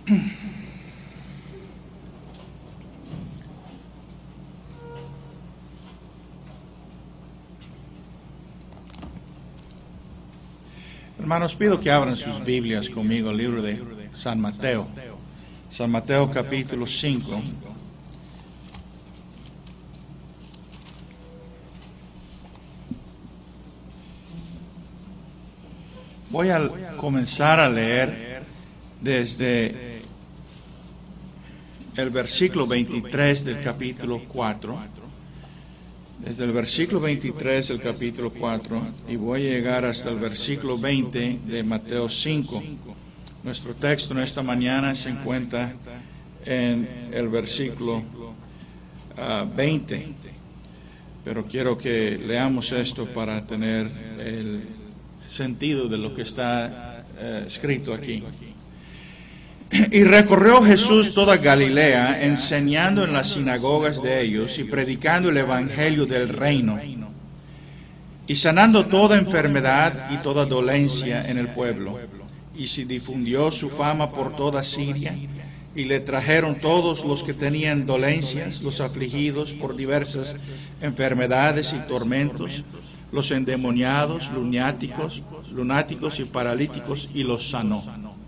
Hermanos, pido que abran sus Biblias conmigo al libro de San Mateo. San Mateo capítulo 5. Voy a comenzar a leer desde el versículo 23 del capítulo 4. Desde el versículo 23 del capítulo 4 y voy a llegar hasta el versículo 20 de Mateo 5. Nuestro texto en esta mañana se encuentra en el versículo 20. Pero quiero que leamos esto para tener el sentido de lo que está escrito aquí. Y recorrió Jesús toda Galilea, enseñando en las sinagogas de ellos y predicando el evangelio del reino, y sanando toda enfermedad y toda dolencia en el pueblo. Y se difundió su fama por toda Siria, y le trajeron todos los que tenían dolencias, los afligidos por diversas enfermedades y tormentos, los endemoniados, lunáticos y paralíticos, y los sanó.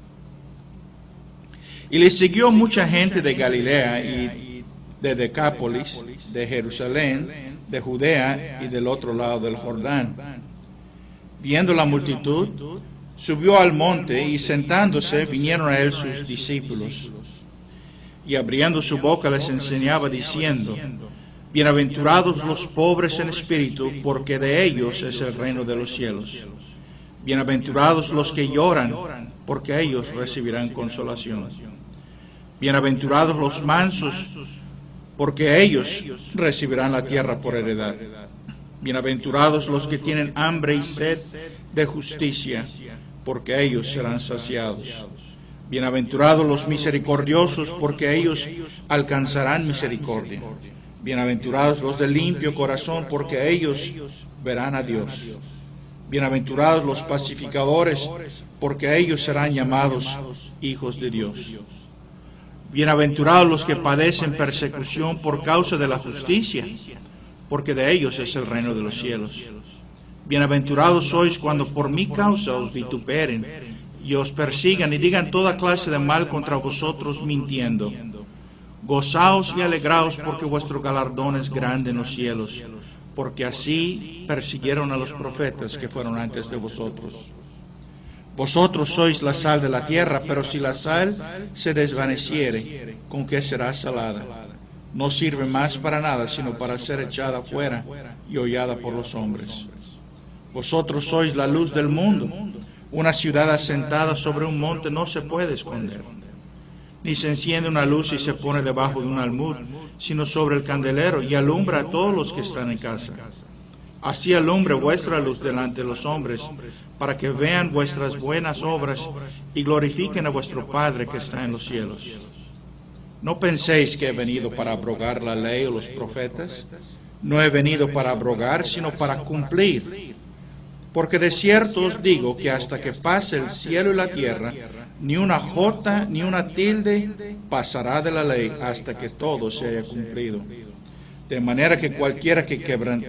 Y le siguió mucha gente de Galilea y de Decápolis, de Jerusalén, de Judea y del otro lado del Jordán. Viendo la multitud, subió al monte y sentándose vinieron a él sus discípulos. Y abriendo su boca les enseñaba diciendo: Bienaventurados los pobres en espíritu, porque de ellos es el reino de los cielos. Bienaventurados los que lloran, porque ellos recibirán consolación. Bienaventurados los mansos, porque ellos recibirán la tierra por heredad. Bienaventurados los que tienen hambre y sed de justicia, porque ellos serán saciados. Bienaventurados los misericordiosos, porque ellos alcanzarán misericordia. Bienaventurados los de limpio corazón, porque ellos verán a Dios. Bienaventurados los pacificadores, porque ellos serán llamados hijos de Dios. Bienaventurados los que padecen persecución por causa de la justicia, porque de ellos es el reino de los cielos. Bienaventurados sois cuando por mi causa os vituperen y os persigan y digan toda clase de mal contra vosotros mintiendo. Gozaos y alegraos, porque vuestro galardón es grande en los cielos, porque así persiguieron a los profetas que fueron antes de vosotros. Vosotros sois la sal de la tierra, pero si la sal se desvaneciere, ¿con qué será salada? No sirve más para nada, sino para ser echada fuera y hollada por los hombres. Vosotros sois la luz del mundo. Una ciudad asentada sobre un monte no se puede esconder. Ni se enciende una luz y se pone debajo de un almud, sino sobre el candelero, y alumbra a todos los que están en casa. Así alumbre vuestra luz delante de los hombres, para que vean vuestras buenas obras y glorifiquen a vuestro Padre que está en los cielos. No penséis que he venido para abrogar la ley o los profetas. No he venido para abrogar, sino para cumplir. Porque de cierto os digo que hasta que pase el cielo y la tierra, ni una jota ni una tilde pasará de la ley hasta que todo se haya cumplido. De manera que cualquiera que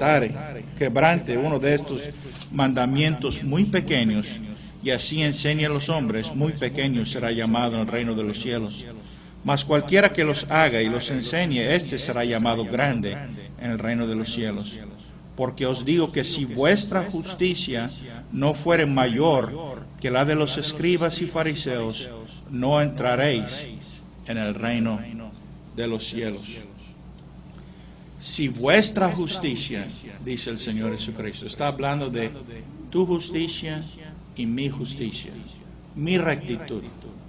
quebrante uno de estos mandamientos muy pequeños, y así enseñe a los hombres, muy pequeño será llamado en el reino de los cielos. Mas cualquiera que los haga y los enseñe, éste será llamado grande en el reino de los cielos. Porque os digo que si vuestra justicia no fuere mayor que la de los escribas y fariseos, no entraréis en el reino de los cielos. Si vuestra justicia, dice el Señor Jesucristo, está hablando de tu justicia y mi justicia, mi rectitud,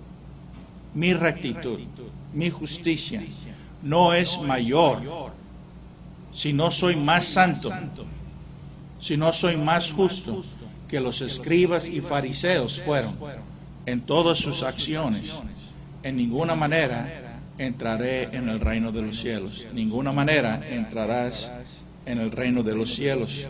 mi justicia no es mayor. Si no soy más santo, si no soy más justo que los escribas y fariseos fueron en todas sus acciones, en ninguna manera entraré en el reino de los cielos. Ninguna manera entrarás en el reino de los cielos.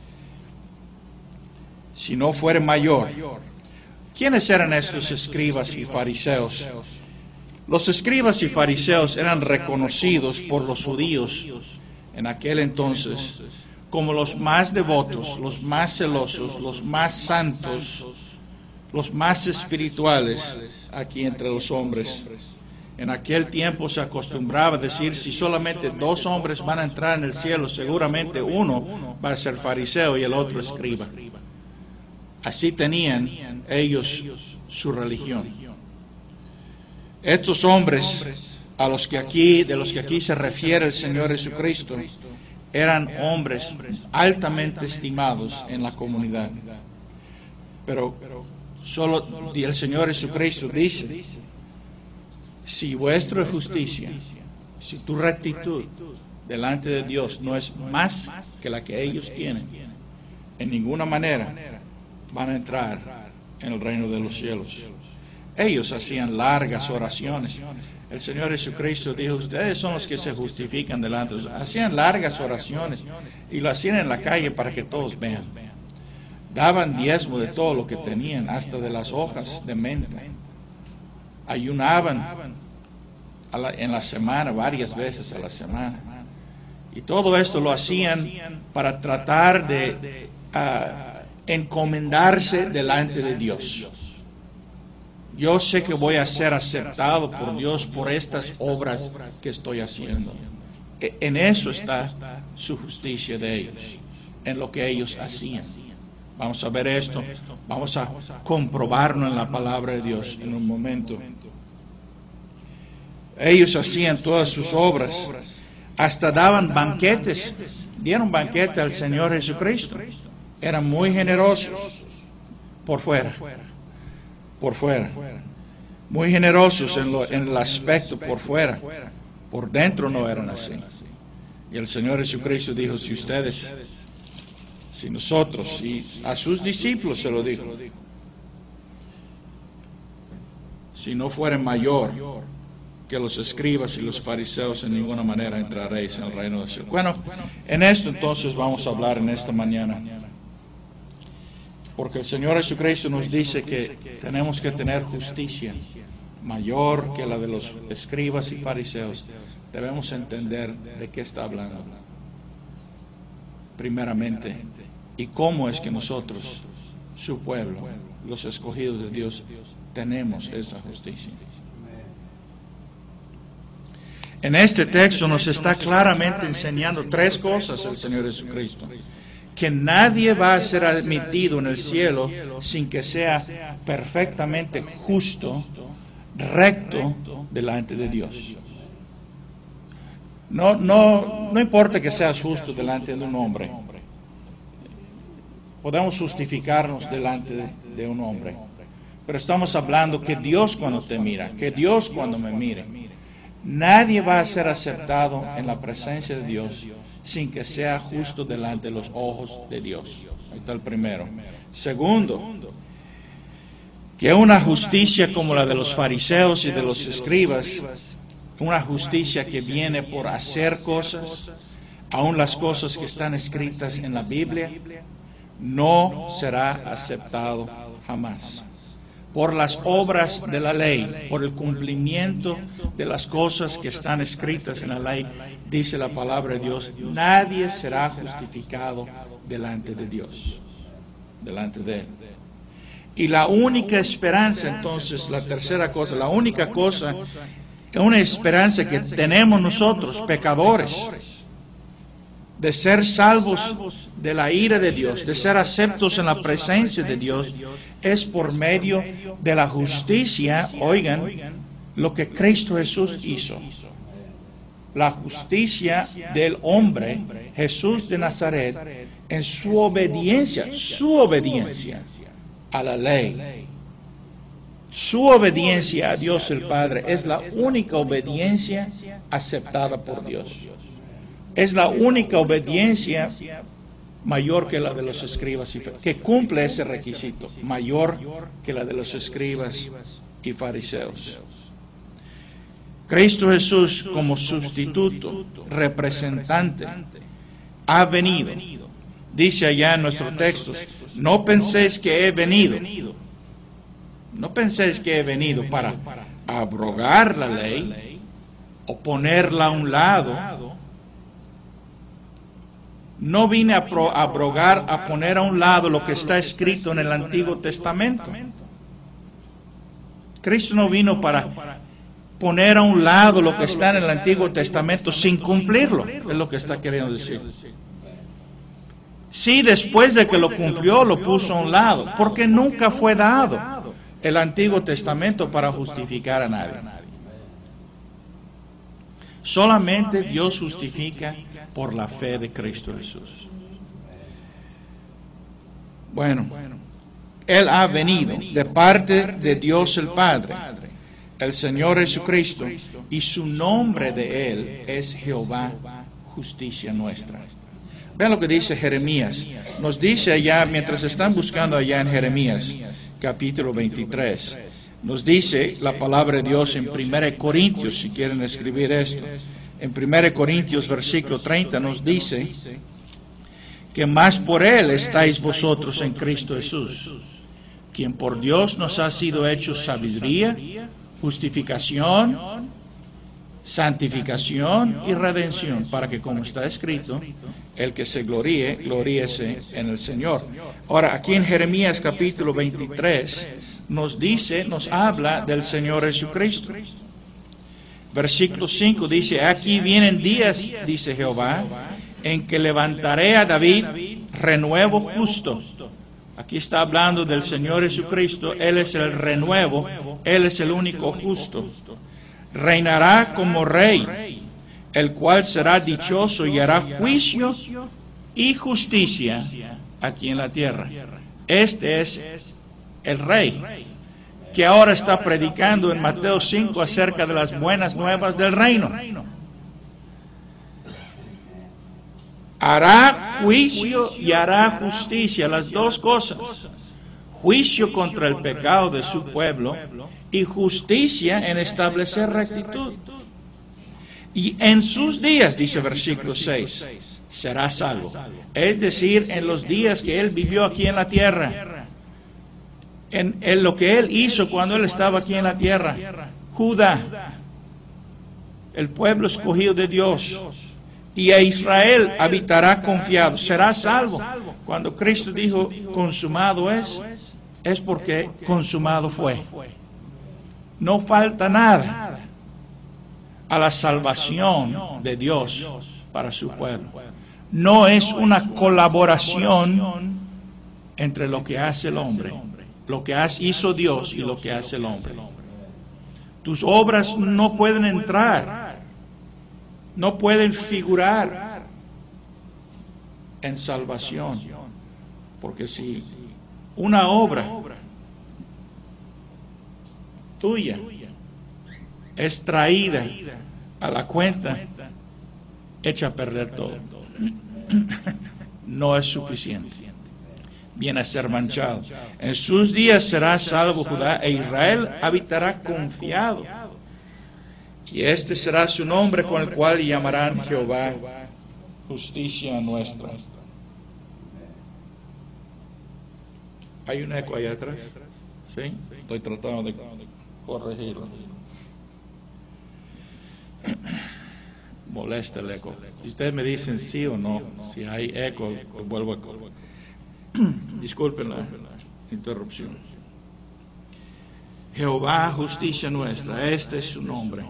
Si no fuere mayor. ¿Quiénes eran estos escribas y fariseos Los escribas y fariseos eran reconocidos por los judíos en aquel entonces como los más devotos, los más celosos, los más santos, los más espirituales aquí entre los hombres. En aquel tiempo se acostumbraba a decir, si solamente 2 hombres van a entrar en el cielo, seguramente uno va a ser fariseo y el otro escriba. Así tenían ellos su religión. Estos hombres de los que aquí se refiere el Señor Jesucristo eran hombres altamente estimados en la comunidad. Pero solo el Señor Jesucristo dice, si vuestra justicia, si tu rectitud delante de Dios no es más que la que ellos tienen, en ninguna manera van a entrar en el reino de los cielos. Ellos hacían largas oraciones. El Señor Jesucristo dijo, ustedes son los que se justifican delante de Dios. Hacían largas oraciones y lo hacían en la calle para que todos vean. Daban diezmo de todo lo que tenían, hasta de las hojas de menta. Ayunaban en la semana, varias veces a la semana. Y todo esto lo hacían para tratar de encomendarse delante de Dios. Yo sé que voy a ser aceptado por Dios por estas obras que estoy haciendo. En eso está su justicia de ellos, en lo que ellos hacían. Vamos a ver esto, vamos a comprobarlo en la palabra de Dios en un momento. Ellos hacían todas sus obras, hasta daban banquetes, dieron banquete al Señor Jesucristo. Eran muy generosos por fuera. Muy generosos en el aspecto por fuera. Por dentro no eran así. Y el Señor Jesucristo dijo, si nosotros, y a sus discípulos se lo dijo, si no fueren mayor que los escribas y los fariseos, en ninguna manera entraréis en el reino del cielo. Bueno, en esto entonces vamos a hablar en esta mañana. Porque el Señor Jesucristo nos dice que tenemos que tener justicia mayor que la de los escribas y fariseos. Debemos entender de qué está hablando. Primeramente, y cómo es que nosotros, su pueblo, los escogidos de Dios, tenemos esa justicia. En este texto nos está claramente enseñando 3 cosas el Señor Jesucristo. Que nadie va a ser admitido en el cielo sin que sea perfectamente justo, recto delante de Dios. No importa que seas justo delante de un hombre. Podemos justificarnos delante de un hombre. Pero estamos hablando que Dios cuando te mira, que Dios cuando me mire. Nadie va a ser aceptado en la presencia de Dios sin que sea justo delante de los ojos de Dios. Ahí está el primero. Segundo, que una justicia como la de los fariseos y de los escribas, una justicia que viene por hacer cosas, aun las cosas que están escritas en la Biblia, no será aceptado jamás. Por las obras de la ley, por el cumplimiento de las cosas que están escritas en la ley, dice la palabra de Dios, nadie será justificado delante de Dios, delante de Él. Y la única esperanza, entonces, la tercera cosa, la única cosa, una esperanza que tenemos nosotros, pecadores, de ser salvos de la ira de Dios, de ser aceptos en la presencia de Dios, es por medio de la justicia, oigan, lo que Cristo Jesús hizo. La justicia del hombre, Jesús de Nazaret, en su obediencia a la ley. Su obediencia a Dios el Padre es la única obediencia aceptada por Dios. Es la única obediencia mayor que la de los escribas y fariseos, que cumple ese requisito, mayor que la de los escribas y fariseos. Cristo Jesús como sustituto, representante, ha venido. Dice allá en nuestros textos, no penséis que he venido. No penséis que he venido para abrogar la ley o ponerla a un lado. No vine a abrogar, a poner a un lado lo que está escrito en el Antiguo Testamento. Cristo no vino para poner a un lado lo que está en el Antiguo Testamento sin cumplirlo, es lo que está queriendo decir. Sí, después de que lo cumplió, lo puso a un lado, porque nunca fue dado el Antiguo Testamento para justificar a nadie. Solamente Dios justifica por la fe de Cristo Jesús. Bueno, Él ha venido de parte de Dios el Padre, el Señor Jesucristo, y su nombre de Él es Jehová, justicia nuestra. Vean lo que dice Jeremías. Nos dice allá, mientras están buscando allá en Jeremías, capítulo 23, nos dice la palabra de Dios en 1 Corintios, si quieren escribir esto. En 1 Corintios, versículo 30, nos dice que más por Él estáis vosotros en Cristo Jesús, quien por Dios nos ha sido hecho sabiduría, justificación, santificación y redención, para que, como está escrito, el que se gloríe, gloríese en el Señor. Ahora, aquí en Jeremías capítulo 23, nos dice, nos habla del Señor Jesucristo. Versículo 5 dice, aquí vienen días, dice Jehová, en que levantaré a David renuevo justo. Aquí está hablando del Señor Jesucristo. Él es el renuevo, Él es el único justo. Reinará como rey, el cual será dichoso y hará juicio y justicia aquí en la tierra. Este es el rey que ahora está predicando en Mateo 5 acerca de las buenas nuevas del reino. Hará juicio y hará justicia, las dos cosas. Juicio contra el pecado de su pueblo y justicia en establecer rectitud. Y en sus días, dice versículo 6, será salvo. Es decir, en los días que Él vivió aquí en la tierra, en lo que Él hizo cuando Él estaba aquí en la tierra. Judá, el pueblo escogido de Dios, y a Israel habitará confiado, será salvo. Cuando Cristo dijo consumado es porque consumado fue. No falta nada a la salvación de Dios para su pueblo. No es una colaboración entre lo que hace el hombre, lo que hizo Dios y lo que hace el hombre. Tus obras no pueden entrar, no pueden figurar en salvación, porque si una obra tuya es traída a la cuenta, echa a perder todo. No es suficiente. Viene a ser manchado. En sus días será salvo Judá, e Israel habitará confiado. Y este será su nombre, con el cual llamarán Jehová, justicia nuestra. ¿Hay un eco allá atrás? ¿Sí? Estoy tratando de corregirlo. Molesta el eco. Si ustedes me dicen sí o no, si hay eco, pues vuelvo a... Disculpen la interrupción. Jehová, justicia nuestra, este es su nombre.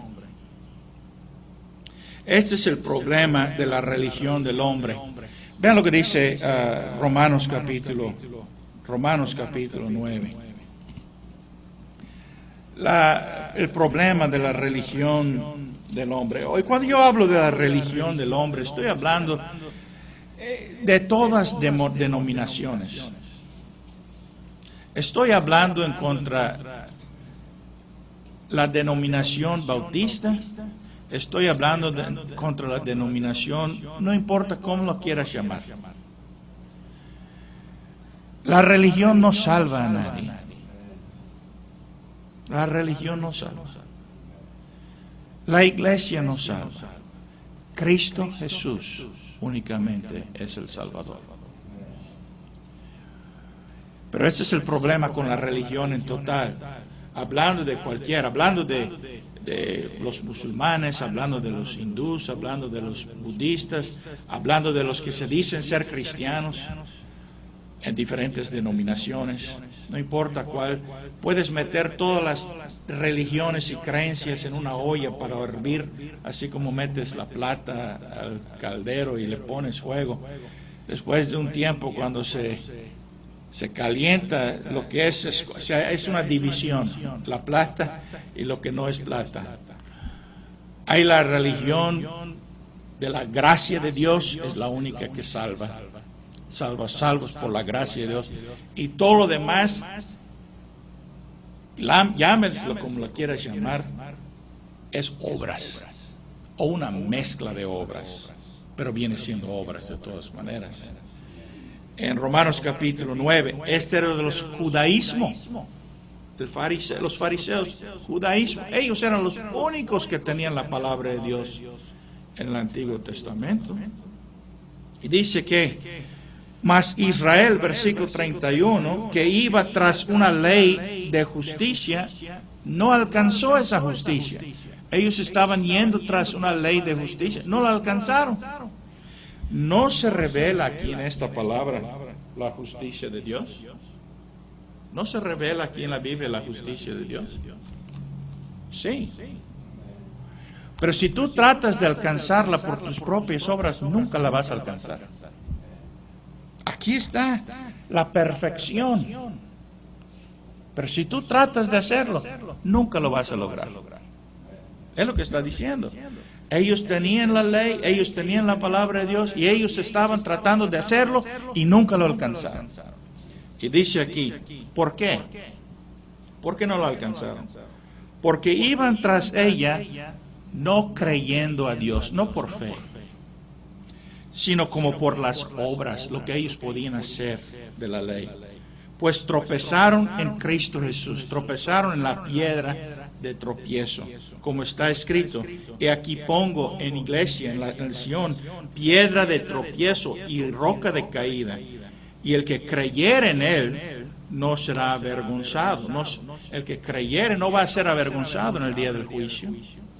Este es el problema de la religión del hombre. Vean lo que dice Romanos capítulo 9. El problema de la religión del hombre. Hoy, cuando yo hablo de la religión del hombre, estoy hablando de todas denominaciones. Estoy hablando en contra la denominación bautista. Estoy hablando contra la denominación, no importa cómo lo quieras llamar. La religión no salva a nadie. La religión no salva. La iglesia no salva. Cristo Jesús únicamente es el Salvador. Pero ese es el problema con la religión en total. hablando de cualquiera, hablando de los musulmanes, hablando de los hindús, hablando de los budistas, hablando de los que se dicen ser cristianos en diferentes denominaciones, no importa cuál, puedes meter todas las religiones y creencias en una olla para hervir, así como metes la plata al caldero y le pones fuego. Después de un tiempo, cuando se calienta, lo que es una división, la plata y lo que no es plata. Hay la religión de la gracia de Dios, es la única que salva. Salvos por la gracia de Dios. Y todo lo demás, llámenslo como lo quieras llamar, es obras, o una mezcla de obras, pero viene siendo obras de todas maneras. En Romanos capítulo 9, este era de los judaísmos, los fariseos, judaísmo. Ellos eran los únicos que tenían la palabra de Dios en el Antiguo Testamento. Y dice que mas Israel, versículo 31, que iba tras una ley de justicia, no alcanzó esa justicia. Ellos estaban yendo tras una ley de justicia, no la alcanzaron. ¿No se revela aquí en esta palabra la justicia de Dios? ¿No se revela aquí en la Biblia la justicia de Dios? Sí. Pero si tú tratas de alcanzarla por tus propias obras, nunca la vas a alcanzar. Aquí está la perfección. Pero si tú tratas de hacerlo, nunca lo vas a lograr. Es lo que está diciendo. Ellos tenían la ley, ellos tenían la palabra de Dios y ellos estaban tratando de hacerlo y nunca lo alcanzaron. Y dice aquí, ¿por qué? ¿Por qué no lo alcanzaron? Porque iban tras ella no creyendo a Dios, no por fe, sino como por las obras, lo que ellos podían hacer de la ley. Pues tropezaron en Cristo Jesús, tropezaron en la piedra de tropiezo, como está escrito, y aquí pongo en iglesia, en la Sion, piedra de tropiezo y roca de caída, y el que creyere en él no será avergonzado. El que creyere no va a ser avergonzado en el día del juicio.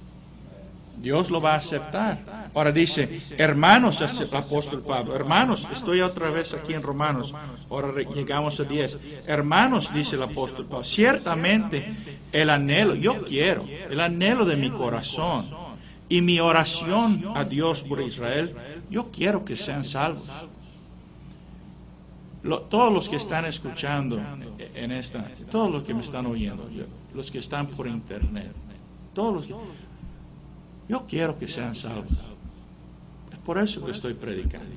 Dios lo va a aceptar. Ahora dice, hermanos, el apóstol Pablo, hermanos, estoy otra vez aquí en Romanos, ahora llegamos a 10. Hermanos, dice el apóstol Pablo, ciertamente el anhelo de mi corazón y mi oración a Dios por Israel, yo quiero que sean salvos. Todos los que están escuchando todos los que me están oyendo, los que están por internet, yo quiero que sean salvos. Es por eso que estoy predicando.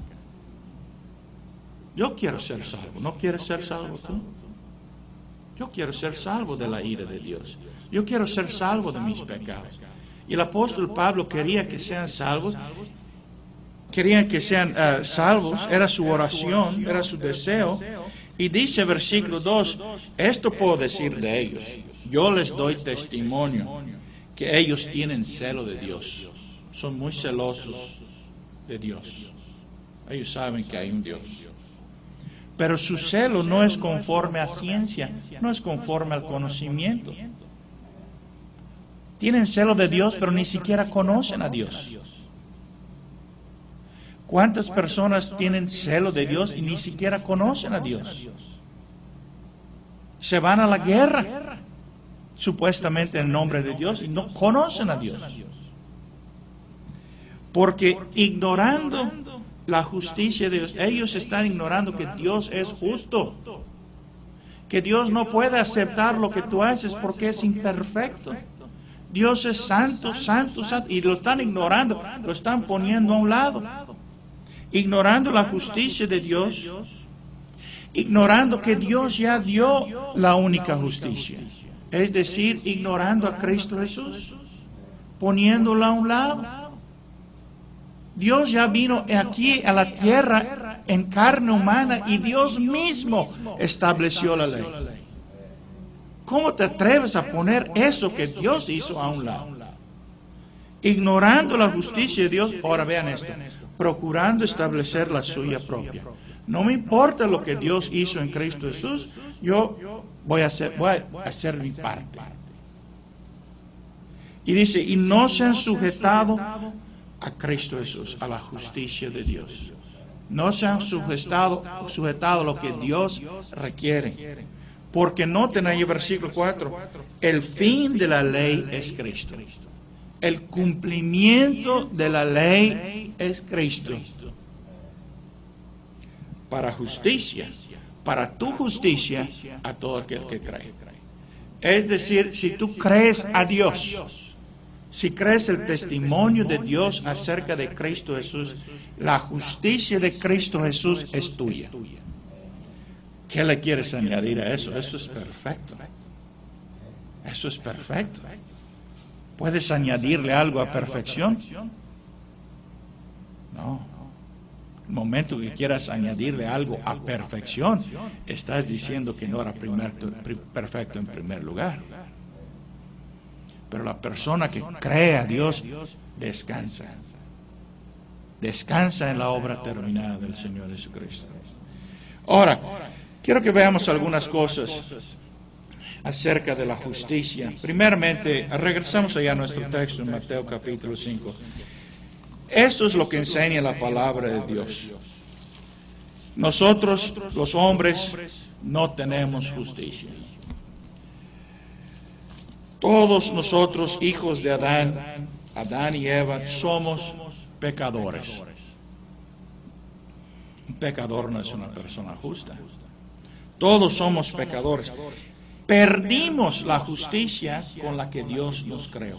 Yo quiero ser salvo. ¿No quieres ser salvo tú? Yo quiero ser salvo de la ira de Dios. Yo quiero ser salvo de mis pecados. Y el apóstol Pablo quería que sean salvos. Querían que sean salvos. Era su oración, era su deseo. Y dice versículo 2, esto puedo decir de ellos. Yo les doy testimonio que ellos tienen celo de Dios. Son muy celosos de Dios. Ellos saben que hay un Dios. Pero su celo no es conforme a ciencia, no es conforme al conocimiento. Tienen celo de Dios, pero ni siquiera conocen a Dios. ¿Cuántas personas tienen celo de Dios y ni siquiera conocen a Dios? Se van a la guerra, supuestamente en nombre de Dios, y no conocen a Dios. Porque ignorando la justicia de Dios, ellos están ignorando que Dios es justo, que Dios no puede aceptar lo que tú haces porque es imperfecto. Dios es santo, santo, santo, y lo están ignorando, lo están poniendo a un lado, ignorando la justicia de Dios, ignorando que Dios ya dio la única justicia, es decir, ignorando a Cristo Jesús, poniéndolo a un lado. Dios ya vino aquí a la tierra en carne humana y Dios mismo estableció la ley. ¿Cómo te atreves a poner eso que Dios hizo a un lado? Ignorando la justicia de Dios, ahora vean esto, procurando establecer la suya propia. No me importa lo que Dios hizo en Cristo Jesús, yo voy a hacer mi parte. Y dice, y no se han sujetado a Cristo Jesús, a la justicia de Dios. No se han sujetado a lo que Dios requiere. Porque noten ahí el versículo 4, el fin de la ley es Cristo. El cumplimiento de la ley es Cristo. Para justicia, para tu justicia, a todo aquel que cree. Es decir, si tú crees a Dios, si crees el testimonio de Dios acerca de Cristo Jesús, la justicia de Cristo Jesús es tuya. ¿Qué le quieres añadir a eso? Eso es perfecto. Eso es perfecto. ¿Puedes añadirle algo a perfección? No. El momento que quieras añadirle algo a perfección, estás diciendo que no era perfecto en primer lugar. Pero la persona que cree a Dios descansa. Descansa en la obra terminada del Señor Jesucristo. Ahora, quiero que veamos algunas cosas acerca de la justicia. Primeramente, regresamos allá a nuestro texto en Mateo capítulo 5. Esto es lo que enseña la palabra de Dios. Nosotros, los hombres, no tenemos justicia. Todos nosotros, hijos de Adán y Eva, somos pecadores. Un pecador no es una persona justa. Todos somos pecadores. Perdimos la justicia con la que Dios nos creó.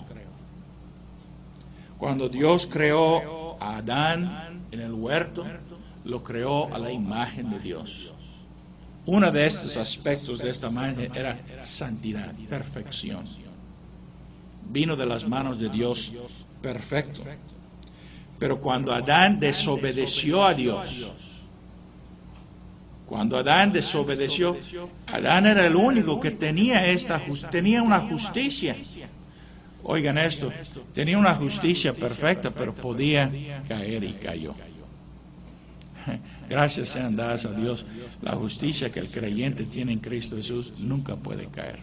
Cuando Dios creó a Adán en el huerto, lo creó a la imagen de Dios. Uno de estos aspectos de esta imagen era santidad, perfección. Vino de las manos de Dios perfecto. Pero cuando Adán desobedeció a Dios, Adán era el único que tenía una justicia. Oigan esto, tenía una justicia perfecta, pero podía caer y cayó. Gracias sean dadas a Dios, la justicia que el creyente tiene en Cristo Jesús nunca puede caer.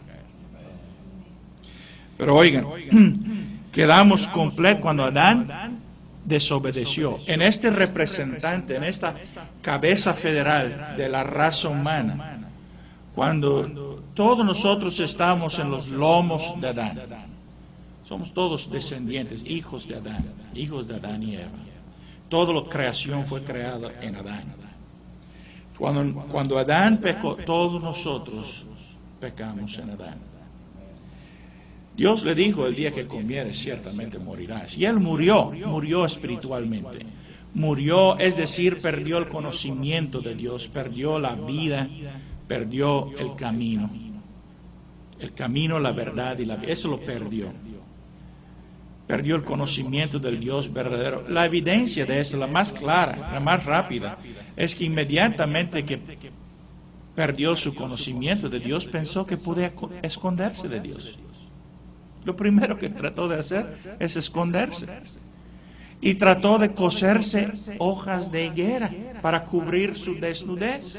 Pero oigan, quedamos completos cuando Adán desobedeció. En este representante, en esta cabeza federal de la raza humana, cuando todos nosotros estamos en los lomos de Adán, somos todos descendientes, hijos de Adán y Eva. Toda la creación fue creada en Adán. Cuando Adán pecó, todos nosotros pecamos en Adán. Dios le dijo, el día que comieres ciertamente morirás. Y él murió espiritualmente. Murió, es decir, perdió el conocimiento de Dios, perdió la vida, perdió el camino. El camino, la verdad y la vida. Eso lo perdió. Perdió el conocimiento del Dios verdadero. La evidencia de eso, la más clara, la más rápida, es que inmediatamente que perdió su conocimiento de Dios, pensó que podía esconderse de Dios. Lo primero que trató de hacer es esconderse. Y trató de coserse hojas de higuera para cubrir su desnudez.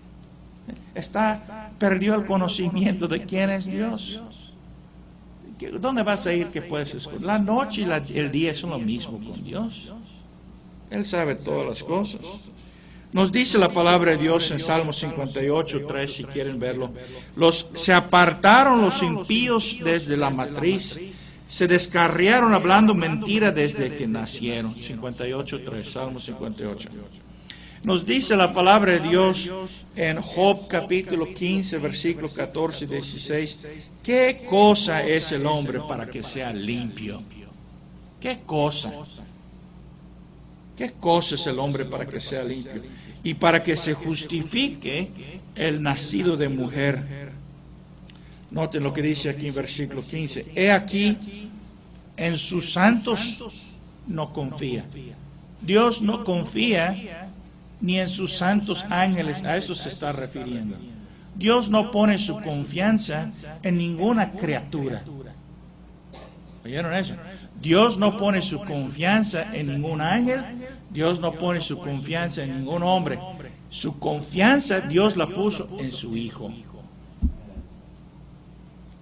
Perdió el conocimiento de quién es Dios. ¿Dónde vas a ir que puedes esconder? La noche y el día son lo mismo con Dios. Él sabe todas las cosas. Nos dice la palabra de Dios en Salmo 58:3, si quieren verlo. Se apartaron los impíos desde la matriz, se descarriaron hablando mentira desde que nacieron. 58:3, Salmo 58. Nos dice la palabra de Dios en Job capítulo 15, versículo 14 y 16. ¿Qué cosa es el hombre para que sea limpio? ¿Qué cosa? ¿Qué cosa es el hombre para que sea limpio? Y para que se justifique el nacido de mujer. Noten lo que dice aquí en versículo 15. He aquí, en sus santos no confía. Dios no confía ni en sus santos ángeles, a eso se está refiriendo. Dios no pone su confianza en ninguna criatura. ¿Oyeron eso? Dios no pone su confianza en ningún ángel, Dios no pone su confianza en ningún hombre. Su confianza Dios la puso en su Hijo.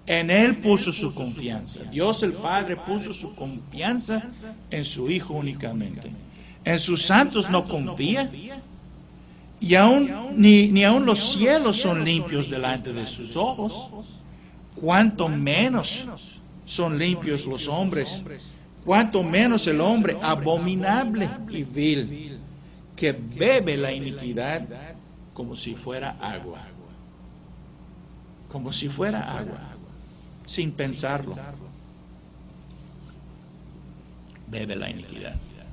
En Él puso su confianza. Dios el Padre puso su confianza en su Hijo únicamente. En sus santos no confía. Y ni aun los cielos son limpios delante de sus ojos. Cuanto menos son limpios los hombres. Cuanto menos el hombre abominable y vil, que bebe la iniquidad como si fuera agua. Como si fuera agua. Sin pensarlo. Bebe la iniquidad.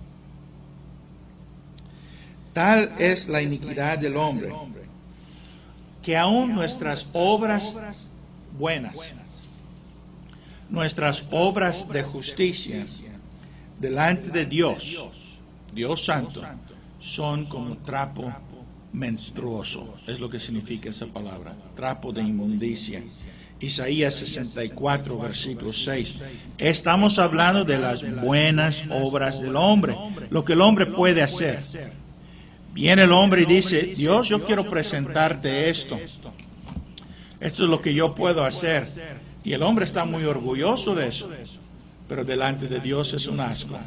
Tal es la iniquidad del hombre, que aún nuestras obras buenas, nuestras obras de justicia, delante de Dios, Dios Santo, son como trapo menstruoso. Es lo que significa esa palabra, trapo de inmundicia. Isaías 64, versículo 6. Estamos hablando de las buenas obras del hombre, lo que el hombre puede hacer. Viene el hombre y dice, Dios, yo quiero presentarte esto. Esto es lo que yo puedo hacer. Y el hombre está muy orgulloso de eso. Pero delante de Dios es un asco.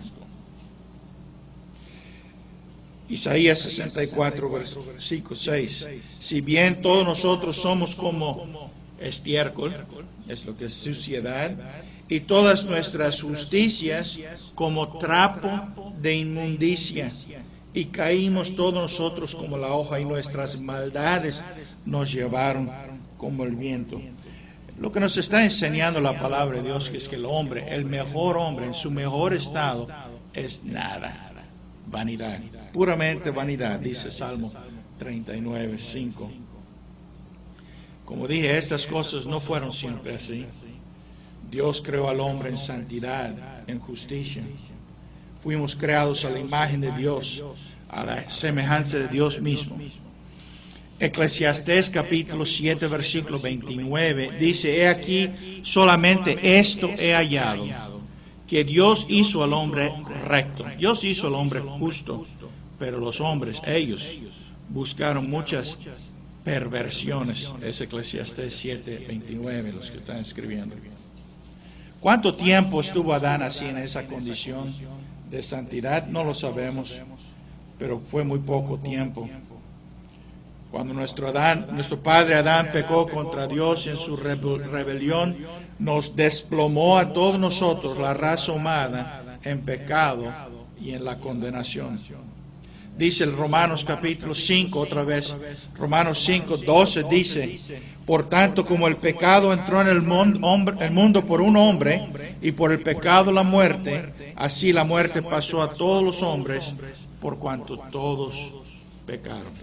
Isaías 64, versículo 6. Si bien todos nosotros somos como estiércol, es lo que es suciedad, y todas nuestras justicias como trapo de inmundicia, y caímos todos nosotros como la hoja, y nuestras maldades nos llevaron como el viento. Lo que nos está enseñando la palabra de Dios es que el hombre, el mejor hombre en su mejor estado, es nada, vanidad, puramente vanidad, dice Salmo 39, 5. Como dije, estas cosas no fueron siempre así. Dios creó al hombre en santidad, en justicia. Fuimos creados a la imagen de Dios, a la semejanza de Dios mismo. Eclesiastés capítulo 7, versículo 29, dice, he aquí, solamente esto he hallado, que Dios hizo al hombre recto. Dios hizo al hombre justo, pero los hombres, ellos, buscaron muchas perversiones. Es Eclesiastés 7, 29, los que están escribiendo. ¿Cuánto tiempo estuvo Adán así en esa condición de santidad? No lo sabemos, pero fue muy poco tiempo. Cuando nuestro padre Adán pecó contra Dios en su rebelión, nos desplomó a todos nosotros, la raza humana, en pecado y en la condenación. Dice el Romanos capítulo 5, otra vez, Romanos 5, 12, dice, por tanto, como el pecado entró en el mundo por un hombre, y por el pecado la muerte, así la muerte pasó a todos los hombres, por cuanto todos pecaron.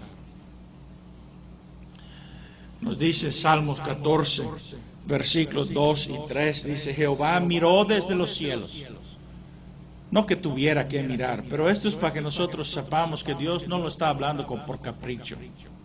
Nos dice Salmos 14, versículos 2 y 3, dice, Jehová miró desde los cielos. No que tuviera que mirar, pero esto es para que nosotros sepamos que Dios no lo está hablando por capricho.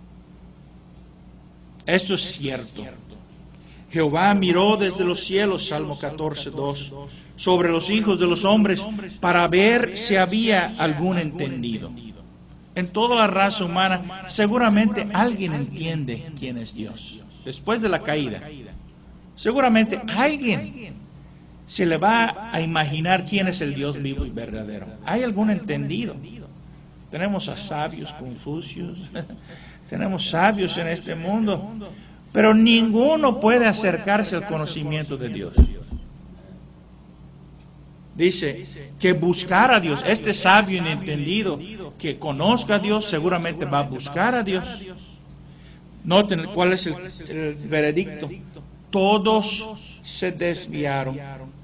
Eso es cierto. Jehová miró desde los cielos, Salmo 14, 2, sobre los hijos de los hombres, para ver si había algún entendido. En toda la raza humana, seguramente alguien entiende quién es Dios. Después de la caída, seguramente alguien se le va a imaginar quién es el Dios vivo y verdadero. ¿Hay algún entendido? Tenemos a sabios, Confucios, tenemos sabios en este mundo, pero ninguno puede acercarse al conocimiento de Dios. Dice que buscar a Dios, este sabio inentendido que conozca a Dios, seguramente va a buscar a Dios. Noten cuál es el veredicto. Todos se desviaron.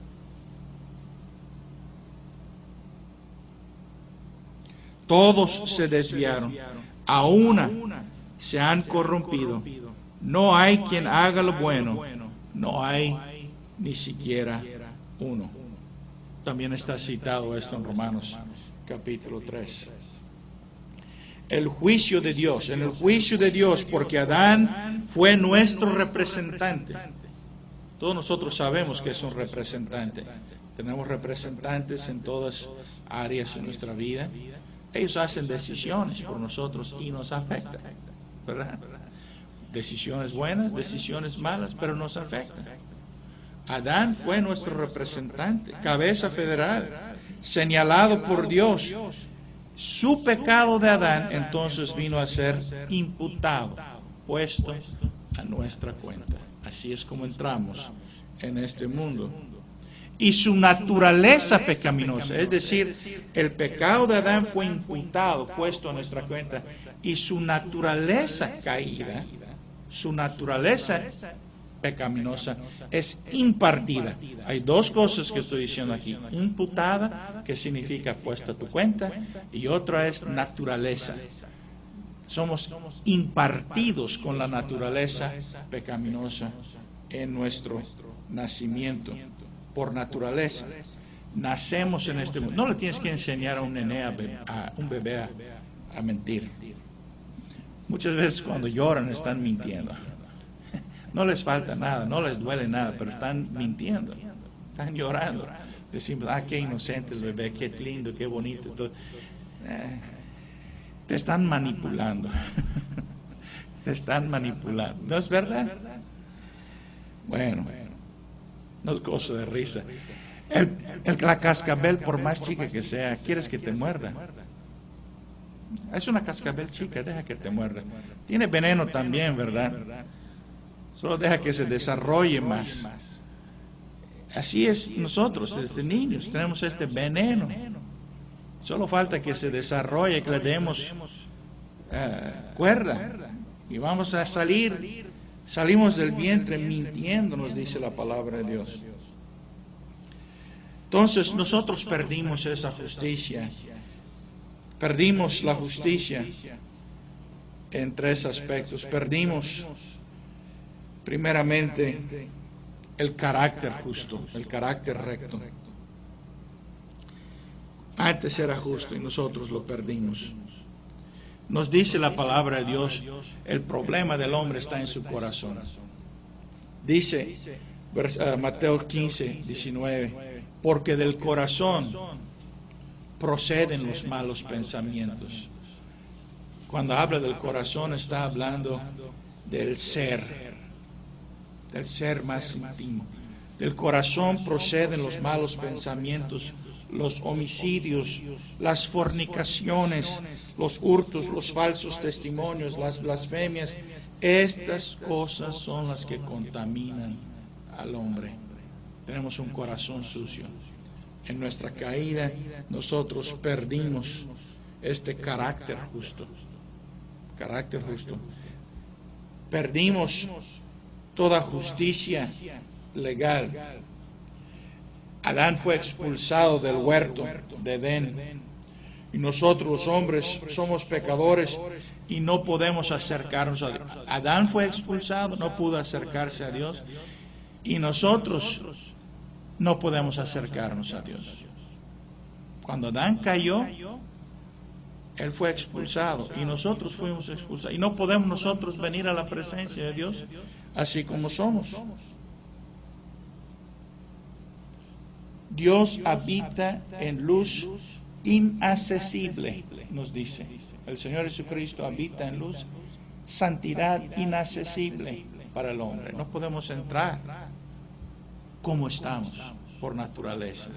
Todos se desviaron. A una se han corrompido. No hay quien haga lo bueno. No hay ni siquiera uno. También está citado esto en Romanos capítulo 3. El juicio de Dios, en el juicio de Dios, porque Adán fue nuestro representante. Todos nosotros sabemos que es un representante. Tenemos representantes en todas áreas de nuestra vida. Ellos hacen decisiones por nosotros y nos afectan, ¿verdad? Decisiones buenas, decisiones malas, pero nos afectan. Adán fue nuestro representante, cabeza federal, señalado por Dios. Su pecado de Adán entonces vino a ser imputado, puesto a nuestra cuenta. Así es como entramos en este mundo. Y su naturaleza pecaminosa, es decir, el pecado de Adán fue imputado, puesto a nuestra cuenta, y su naturaleza caída, su naturaleza pecaminosa es impartida. Hay dos cosas que estoy diciendo aquí: imputada, que significa puesta a tu cuenta, y otra es naturaleza. Somos impartidos con la naturaleza pecaminosa en nuestro nacimiento. Por naturaleza nacemos en este mundo. No le tienes que enseñar a un nene, a un bebé a mentir. Muchas veces cuando lloran están mintiendo. No les falta nada, no les duele nada, pero están mintiendo, están llorando. Decimos, qué inocente el bebé, qué lindo, qué bonito. Te están manipulando. Te están manipulando. ¿No es verdad? Bueno, no es cosa de risa. La cascabel, por más chica que sea, ¿quieres que te muerda? Es una cascabel chica, deja que te muerda. Tiene veneno también, ¿verdad? Solo deja que se desarrolle más. Así es nosotros, desde niños, tenemos este veneno. Solo falta que se desarrolle, que le demos cuerda. Y vamos a salimos del vientre mintiendo, nos dice la palabra de Dios. Entonces nosotros perdimos esa justicia. Perdimos la justicia en tres aspectos. Perdimos primeramente el carácter justo, el carácter recto. Antes era justo y nosotros lo perdimos. Nos dice la palabra de Dios, el problema del hombre está en su corazón. Dice Mateo 15, 19, porque del corazón proceden los malos pensamientos. Cuando habla del corazón está hablando del ser más íntimo. Del corazón proceden los malos pensamientos, los homicidios, las fornicaciones, los hurtos, los falsos testimonios, las blasfemias. Estas cosas son las que contaminan al hombre. Tenemos un corazón sucio. En nuestra caída nosotros perdimos este carácter justo. Carácter justo. Perdimos toda justicia legal. Adán fue expulsado del huerto de Edén. Y nosotros los hombres somos pecadores y no podemos acercarnos a Dios. Adán fue expulsado, no pudo acercarse a Dios. Y nosotros no podemos acercarnos a Dios. Cuando Adán cayó, él fue expulsado y nosotros fuimos expulsados. Y no podemos nosotros venir a la presencia de Dios así como somos. Dios habita en luz inaccesible, nos dice. El Señor Jesucristo habita en luz, santidad inaccesible para el hombre. No podemos entrar como estamos por naturaleza.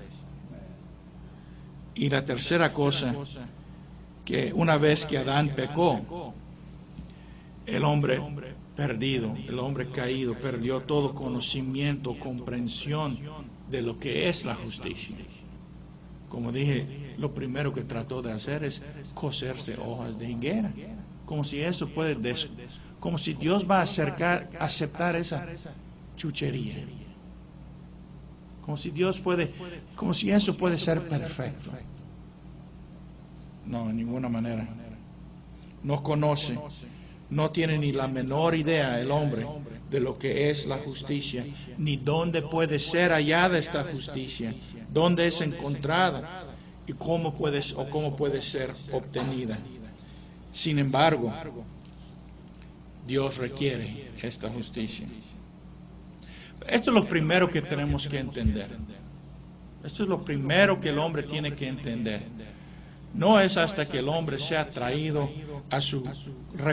Y la tercera cosa, que una vez que Adán pecó, el hombre perdido, el hombre caído, perdió todo conocimiento, comprensión de lo que es la justicia. Como dije, lo primero que trató de hacer es coserse hojas de higuera, como si eso puede, como si Dios va a aceptar esa chuchería, como si Dios puede, como si eso puede ser perfecto. No, de ninguna manera. No conoce, no tiene ni la menor idea el hombre de lo que es la justicia, ni dónde puede ser hallada esta justicia, dónde es encontrada y cómo puede ser obtenida. Sin embargo, Dios requiere esta justicia. Esto es lo primero que tenemos que entender. Esto es lo primero que el hombre tiene que entender. No es hasta que el hombre sea traído a su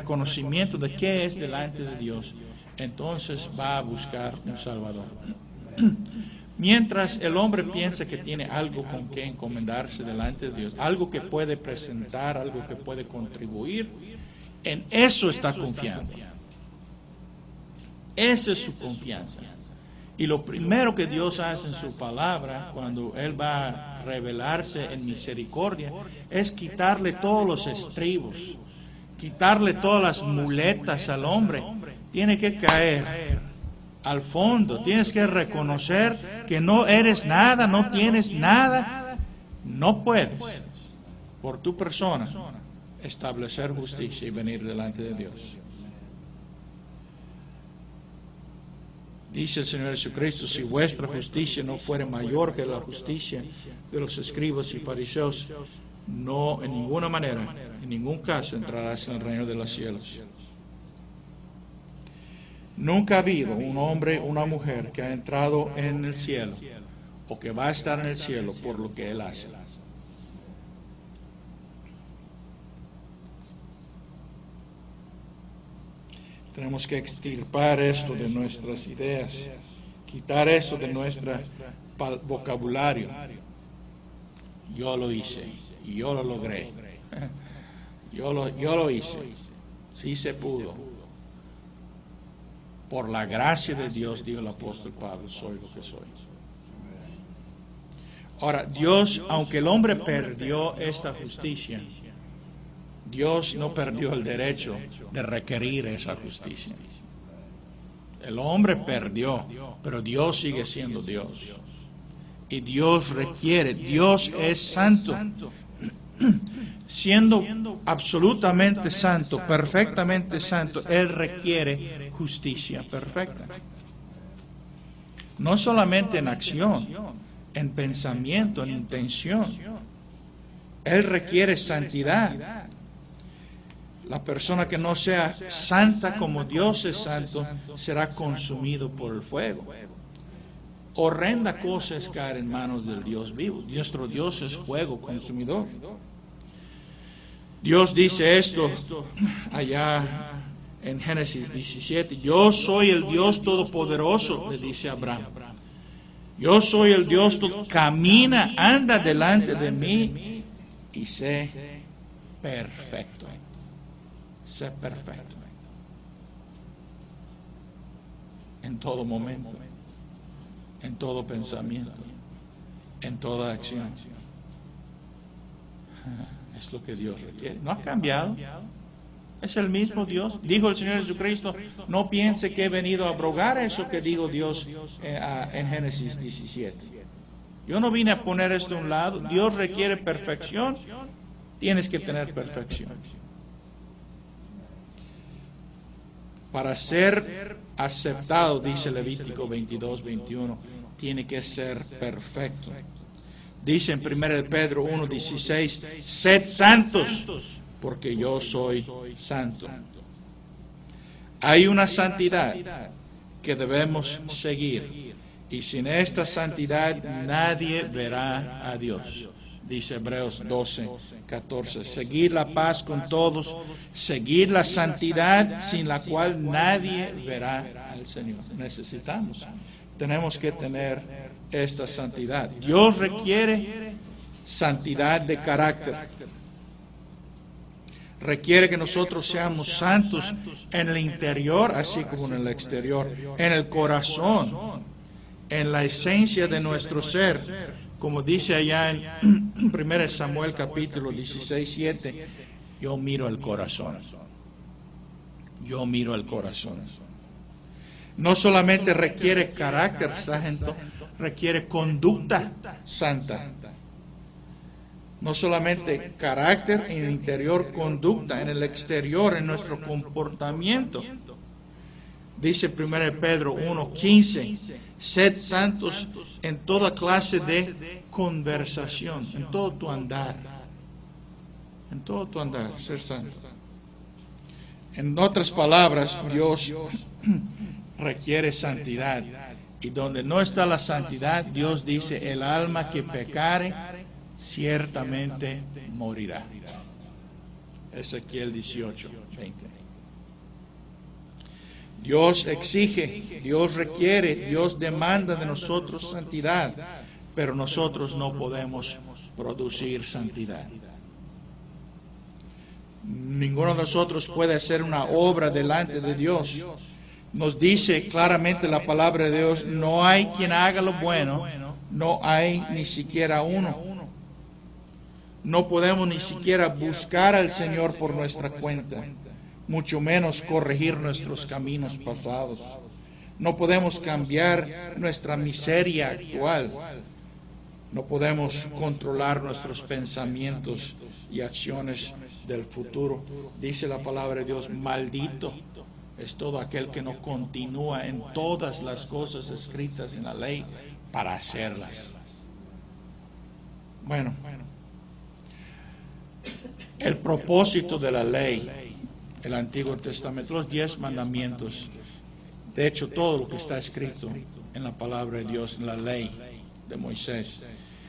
reconocimiento de qué es delante de Dios, entonces va a buscar un Salvador. Mientras el hombre piensa que tiene algo con que encomendarse delante de Dios, algo que puede presentar, algo que puede contribuir, en eso está confiando. Esa es su confianza. Y lo primero que Dios hace en su palabra, cuando Él va a revelarse en misericordia, es quitarle todos los estribos, quitarle todas las muletas al hombre. Tiene que caer al fondo, tienes que reconocer que no eres nada, no tienes nada, no puedes, por tu persona, establecer justicia y venir delante de Dios. Dice el Señor Jesucristo, si vuestra justicia no fuere mayor que la justicia de los escribas y fariseos, no en ninguna manera, en ningún caso entrarás en el reino de los cielos. Nunca ha habido un hombre o una mujer que ha entrado en el cielo o que va a estar en el cielo por lo que él hace. Tenemos que extirpar esto de nuestras ideas, quitar eso de nuestro vocabulario. Yo lo hice y yo lo logré. Yo lo hice. Sí se pudo. Por la gracia de Dios, dijo el apóstol Pablo, soy lo que soy. Ahora, Dios, aunque el hombre perdió esta justicia, Dios no perdió el derecho de requerir esa justicia. El hombre perdió, pero Dios sigue siendo Dios. Y Dios requiere, Dios es santo. Siendo absolutamente santo, perfectamente santo, Él requiere justicia perfecta. No solamente en acción, en pensamiento, en intención. Él requiere santidad. La persona que no sea santa como Dios es santo será consumido por el fuego. Horrenda cosa es caer en manos del Dios vivo. Nuestro Dios es fuego consumidor. Dios dice esto allá en Génesis 17. Yo soy el Dios todopoderoso, le dice Abraham. Yo soy el Dios camina, anda delante de mí y sé perfecto. Sé perfecto. En todo momento, en todo pensamiento, en toda acción. Es lo que Dios requiere. No ha cambiado. Es el mismo Dios. Dijo el Señor Jesucristo, no piense que he venido a abrogar eso que dijo Dios en Génesis 17. Yo no vine a poner esto a un lado. Dios requiere perfección. Tienes que tener perfección. Para ser aceptado, dice Levítico 22:21, tiene que ser perfecto. Dice en 1 Pedro 1:16, sed santos, porque yo soy santo. Hay una santidad que debemos seguir, y sin esta santidad nadie verá a Dios. Dice Hebreos 12:14, seguir la paz con todos, seguir la santidad sin la cual nadie verá al Señor. Tenemos que tener esta santidad. Dios requiere santidad de carácter. Requiere que nosotros seamos santos en el interior, así como en el exterior, en el corazón, en la esencia de nuestro ser. Como dice allá en 1 Samuel capítulo 16:7, yo miro el corazón. Yo miro el corazón. No solamente requiere carácter santo, requiere conducta santa. No solamente carácter en el interior, conducta en el exterior, en nuestro comportamiento. Dice 1 Pedro 1:15, sed santos en toda clase de conversación, en todo tu andar. En todo tu andar, ser santo. En otras palabras, Dios requiere santidad. Y donde no está la santidad, Dios dice, el alma que pecare, ciertamente morirá. Ezequiel 18:20. Dios exige, Dios requiere, Dios demanda de nosotros santidad, pero nosotros no podemos producir santidad. Ninguno de nosotros puede hacer una obra delante de Dios. Nos dice claramente la palabra de Dios, no hay quien haga lo bueno, no hay ni siquiera uno. No podemos ni siquiera buscar al Señor por nuestra cuenta, mucho menos corregir nuestros caminos pasados. No podemos cambiar nuestra miseria actual. No podemos controlar nuestros pensamientos y acciones del futuro. Dice la palabra de Dios, maldito es todo aquel que no continúa en todas las cosas escritas en la ley para hacerlas. Bueno, el propósito de la ley, el Antiguo Testamento, los 10 mandamientos, de hecho todo lo que está escrito en la palabra de Dios, en la ley de Moisés,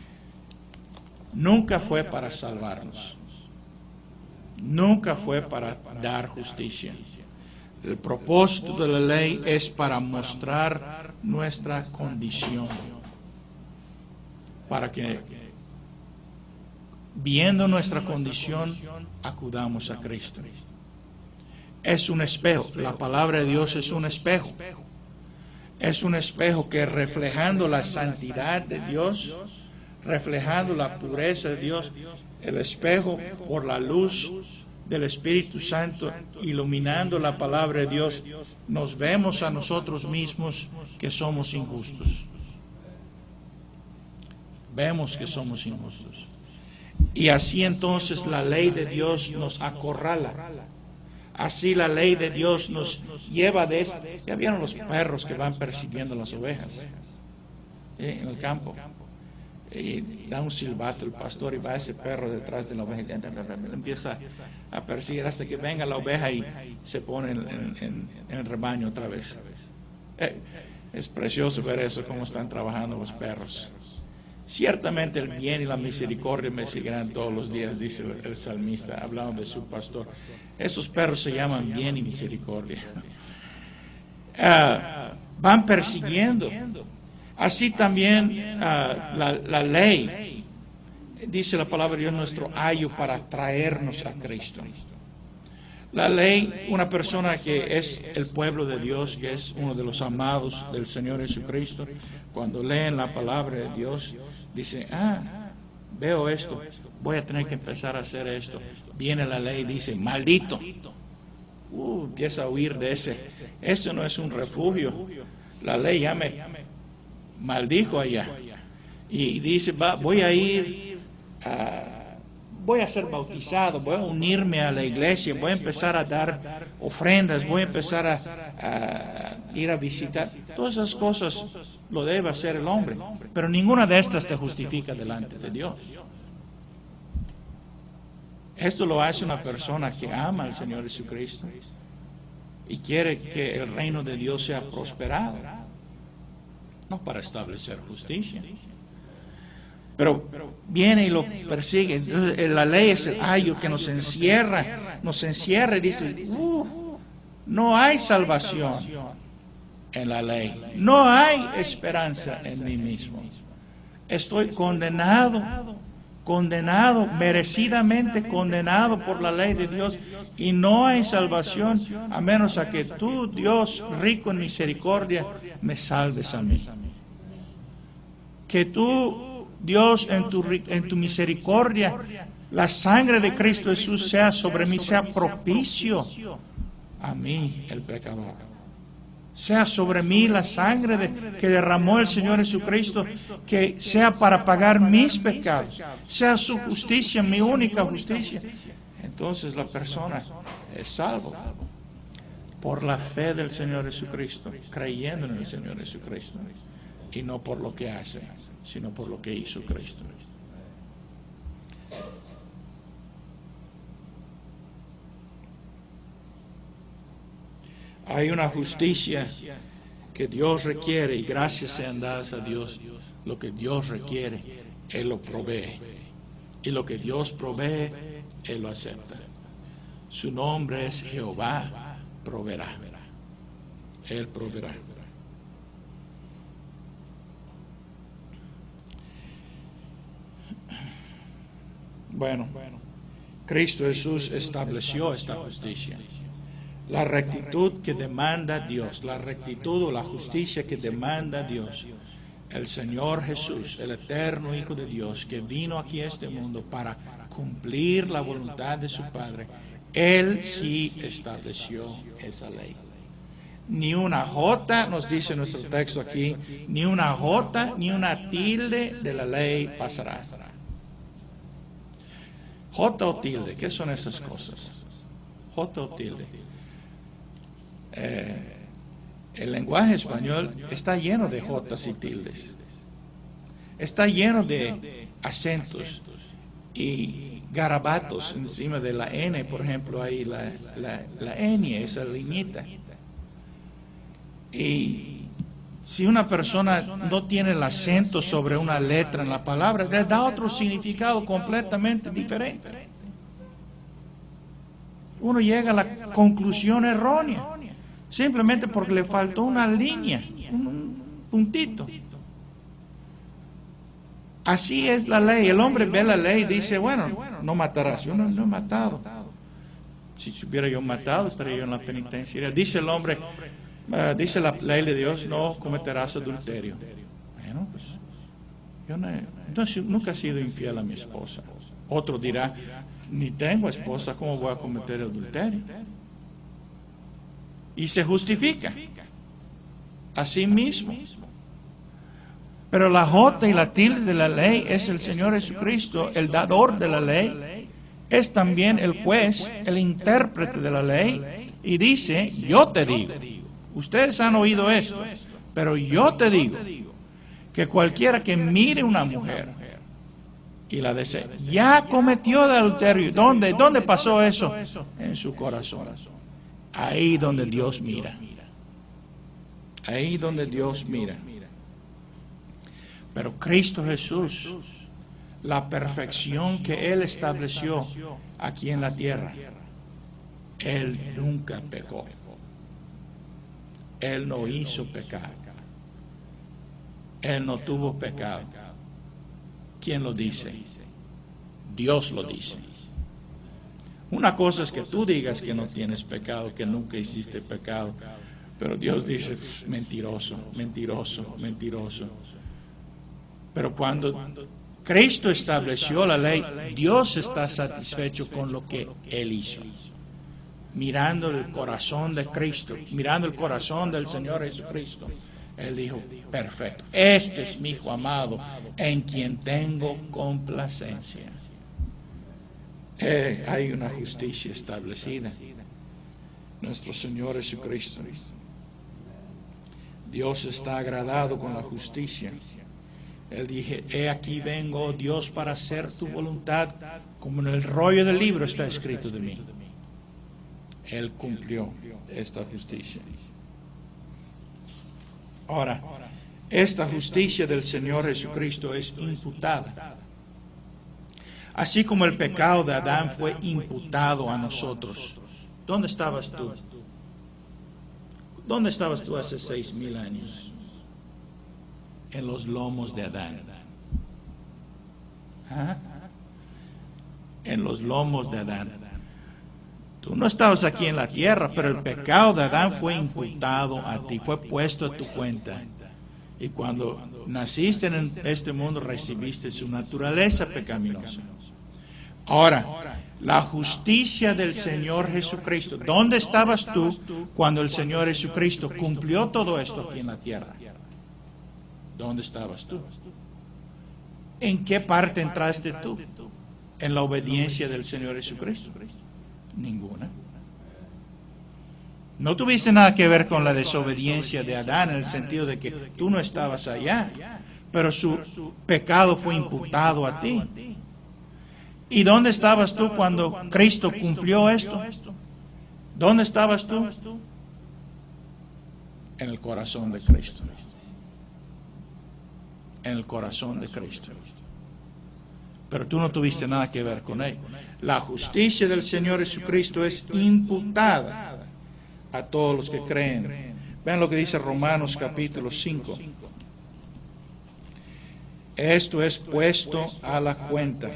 nunca fue para salvarnos, nunca fue para dar justicia. El propósito de la ley es para mostrar nuestra condición, para que, viendo nuestra condición, acudamos a Cristo. Es un espejo, la palabra de Dios es un espejo. Es un espejo que, reflejando la santidad de Dios, reflejando la pureza de Dios, el espejo, por la luz del Espíritu Santo, iluminando la palabra de Dios, nos vemos a nosotros mismos que somos injustos. Vemos que somos injustos. Y así entonces la ley de Dios nos acorrala. Así la ley de Dios nos lleva de eso. Ya vieron los perros que van persiguiendo las ovejas en el campo. Y da un silbato el pastor y va ese perro detrás de la oveja y empieza a perseguir hasta que venga la oveja y se pone en el rebaño otra vez. Es precioso ver eso, cómo están trabajando los perros. Ciertamente el bien y la misericordia me seguirán todos los días, dice el salmista, hablando de su pastor. Esos perros se llaman bien y misericordia. Van persiguiendo. Así también la ley, dice la palabra de Dios, nuestro ayo para traernos a Cristo. La ley, una persona que es el pueblo de Dios, que es uno de los amados del Señor Jesucristo, cuando leen la palabra de Dios, dice, veo esto, voy a tener que empezar a hacer esto. Viene la ley y dice, maldito. Empieza a huir de ese. Eso no es un refugio. La ley ya me maldijo allá. Y dice, voy a ir, voy a ser bautizado, voy a unirme a la iglesia, voy a empezar a dar ofrendas, voy a empezar a ir a visitar. Todas esas cosas lo debe hacer el hombre, pero ninguna de estas te justifica delante de Dios. Esto lo hace una persona que ama al Señor Jesucristo y quiere que el reino de Dios sea prosperado, no para establecer justicia. Pero viene y lo persigue. Entonces, la ley es el ayo que nos encierra y dice, no hay salvación en la ley, no hay esperanza en mí mismo. Estoy condenado, merecidamente condenado por la ley de Dios, y no hay salvación a menos a que tú, Dios rico en misericordia, me salves a mí. Que tú, Dios, en tu misericordia, la sangre de Cristo Jesús sea sobre mí, sea propicio a mí, el pecador. Sea sobre mí la sangre que derramó el Señor Jesucristo, que sea para pagar mis pecados, sea su justicia, mi única justicia. Entonces la persona es salvo por la fe del Señor Jesucristo, creyendo en el Señor Jesucristo, y no por lo que hace, sino por lo que hizo Cristo. Hay una justicia que Dios requiere, y gracias sean dadas a Dios. Lo que Dios requiere, Él lo provee, y lo que Dios provee, Él lo acepta. Su nombre es Jehová proveerá. Él proveerá. Bueno, Cristo Jesús estableció esta justicia. La rectitud que demanda Dios, la rectitud o la justicia que demanda Dios. El Señor Jesús, el eterno Hijo de Dios, que vino aquí a este mundo para cumplir la voluntad de su Padre, Él sí estableció esa ley. Ni una jota, nos dice nuestro texto aquí, ni una jota ni una tilde de la ley pasará. Jota o tilde, ¿qué son esas cosas? Jota o tilde. El lenguaje español está lleno de jotas y tildes. Está lleno de acentos y garabatos encima de la N, por ejemplo, ahí la N, esa liñita. Y si una persona no tiene el acento sobre una letra en la palabra, le da otro significado completamente diferente. Uno llega a la conclusión errónea, simplemente porque le faltó una línea, un puntito. Así es la ley. El hombre ve la ley y dice, bueno, no matarás. Yo no he matado. Si hubiera yo matado, estaría yo en la penitencia. Dice el hombre, dice la ley de Dios, no cometerás adulterio. Bueno, pues yo nunca he sido infiel a mi esposa. Otro dirá, ni tengo esposa, ¿cómo voy a cometer adulterio? Y se justifica a sí mismo. Pero la jota y la tilde de la ley es el Señor Jesucristo, el dador de la ley, es también el juez, el intérprete de la ley, y dice, yo te digo, ustedes han oído esto, pero yo te digo, que cualquiera que mire una mujer y la desee, ya cometió adulterio. ¿Dónde pasó eso? En su corazón. Ahí donde Dios mira. Ahí donde Dios mira. Pero Cristo Jesús, la perfección que Él estableció aquí en la tierra, Él nunca pecó. Él no hizo pecado. Él no tuvo pecado. ¿Quién lo dice? Dios lo dice. Una cosa es que tú digas que no tienes pecado, que nunca hiciste pecado, pero Dios dice, mentiroso, mentiroso, mentiroso. Pero cuando Cristo estableció la ley, Dios está satisfecho con lo que Él hizo. Mirando el corazón de Cristo, mirando el corazón del Señor Jesucristo, Él dijo, perfecto, este es mi Hijo amado, en quien tengo complacencia. Hay una justicia establecida. Nuestro Señor Jesucristo. Dios está agradado con la justicia. Él dije, he aquí vengo, oh Dios, para hacer tu voluntad, como en el rollo del libro está escrito de mí. Él cumplió esta justicia. Ahora, esta justicia del Señor Jesucristo es imputada. Así como el pecado de Adán fue imputado a nosotros. ¿Dónde estabas tú? ¿Dónde estabas tú hace 6,000 años? En los lomos de Adán. ¿Ah? En los lomos de Adán. Tú no estabas aquí en la tierra, pero el pecado de Adán fue imputado a ti, fue puesto a tu cuenta. Y cuando naciste en este mundo, recibiste su naturaleza pecaminosa. Ahora, la justicia del Señor Jesucristo. ¿Dónde estabas tú cuando el Señor Jesucristo cumplió todo esto aquí en la tierra? ¿Dónde estabas tú? ¿En qué parte entraste tú? ¿En la obediencia del Señor Jesucristo? Ninguna. No tuviste nada que ver con la desobediencia de Adán en el sentido de que tú no estabas allá, pero su pecado fue imputado a ti. ¿Y dónde estabas tú cuando Cristo cumplió esto? ¿Dónde estabas tú? En el corazón de Cristo. En el corazón de Cristo. Pero tú no tuviste nada que ver con él. La justicia del Señor Jesucristo es imputada a todos los que creen. Vean lo que dice Romanos capítulo 5. Esto es puesto a la cuenta.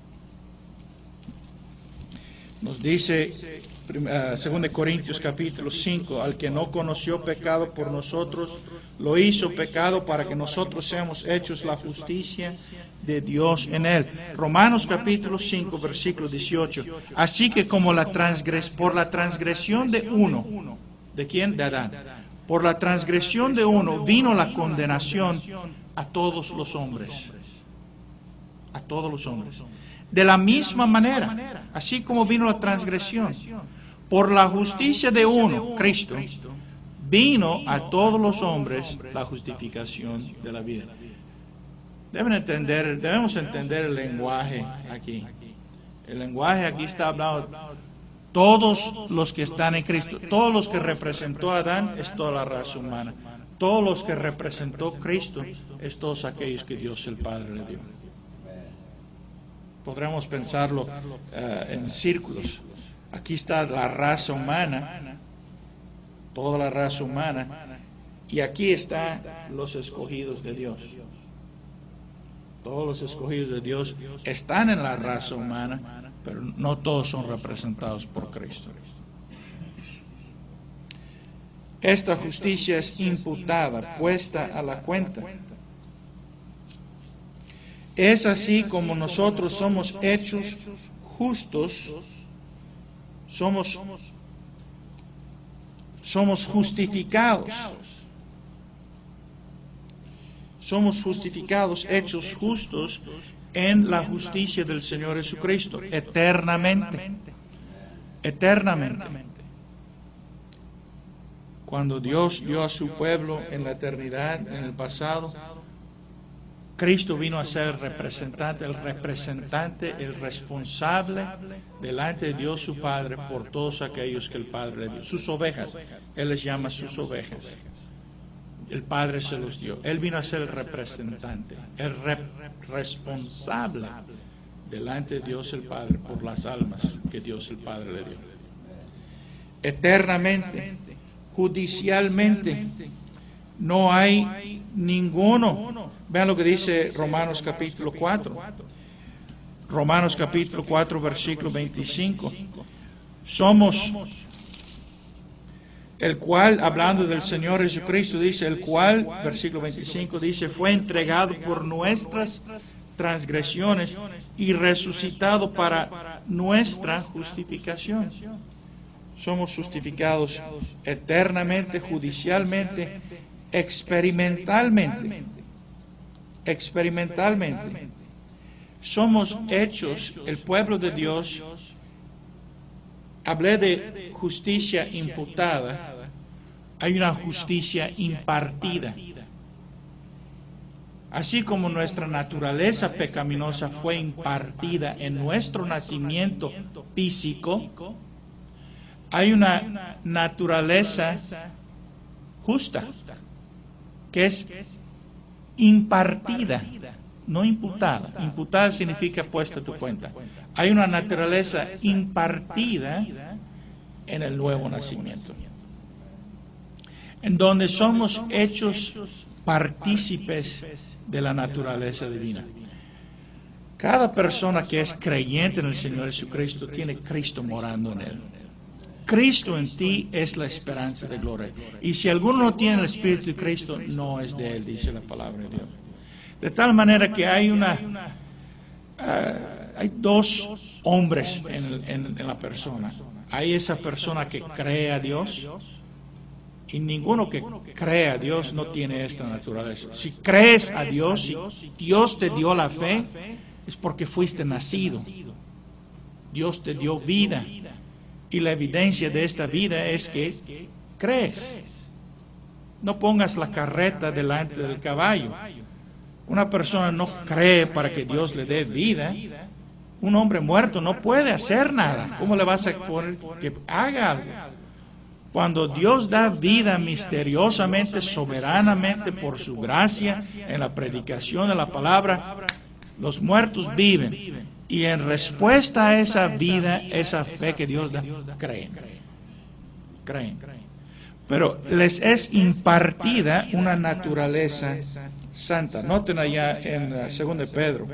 Nos dice 2 Corintios capítulo 5, al que no conoció pecado por nosotros, lo hizo pecado para que nosotros seamos hechos la justicia de Dios en él. Romanos capítulo 5, versículo 18. Así que como por la transgresión de uno, ¿de quién? De Adán. Por la transgresión de uno vino la condenación a todos los hombres. A todos los hombres. De la misma manera, así como vino la transgresión, por la justicia de uno, Cristo, vino a todos los hombres la justificación de la vida. Debemos entender el lenguaje aquí. El lenguaje aquí está hablando todos los que están en Cristo, todos los que representó a Adán es toda la raza humana. Todos los que representó Cristo es todos aquellos que Dios el Padre le dio. Podremos pensarlo en círculos. Aquí está la raza humana, toda la raza humana, y aquí están los escogidos de Dios. Todos los escogidos de Dios están en la raza humana, pero no todos son representados por Cristo. Esta justicia es imputada, puesta a la cuenta. Es así como nosotros somos hechos justos, somos justificados. Somos justificados, hechos justos en la justicia del Señor Jesucristo, eternamente. Eternamente. Cuando Dios dio a su pueblo en la eternidad, en el pasado, Cristo vino a ser el representante, el responsable delante de Dios su Padre por todos aquellos que el Padre le dio. Sus ovejas, Él les llama sus ovejas. El Padre se los dio. Él vino a ser el representante, el responsable delante de Dios el Padre por las almas que Dios el Padre le dio. Eternamente, judicialmente, no hay ninguno. Vean lo que dice Romanos capítulo 4. Romanos capítulo 4, versículo 25. Somos el cual, hablando del Señor Jesucristo, dice, el cual, versículo 25, dice, fue entregado por nuestras transgresiones y resucitado para nuestra justificación. Somos justificados eternamente, judicialmente, experimentalmente. Somos hechos, el pueblo de Dios. Hablé de justicia imputada. Hay una justicia impartida. Así como nuestra naturaleza pecaminosa fue impartida en nuestro nacimiento físico, hay una naturaleza justa que es impartida, no imputada. Imputada significa puesta a tu cuenta. Hay una naturaleza impartida en el nuevo nacimiento, en donde somos hechos partícipes de la naturaleza divina. Cada persona que es creyente en el Señor Jesucristo tiene Cristo morando en él. Cristo en ti es la esperanza de gloria. Y si alguno no tiene el Espíritu de Cristo, no es de él, dice la palabra de Dios. De tal manera que hay dos hombres en la persona. Hay esa persona que cree a Dios, y ninguno que cree a Dios no tiene esta naturaleza. Si crees a Dios, si Dios te dio la fe, es porque fuiste nacido. Dios te dio vida. Y la evidencia de esta vida es que crees. No pongas la carreta delante del caballo. Una persona no cree para que Dios le dé vida. Un hombre muerto no puede hacer nada. ¿Cómo le vas a poner que haga algo? Cuando Dios da vida misteriosamente, soberanamente, por su gracia, en la predicación de la palabra, los muertos viven. Y en respuesta a esa vida, esa fe que Dios da, creen. pero les es impartida una naturaleza santa. Noten allá en 2 Pedro.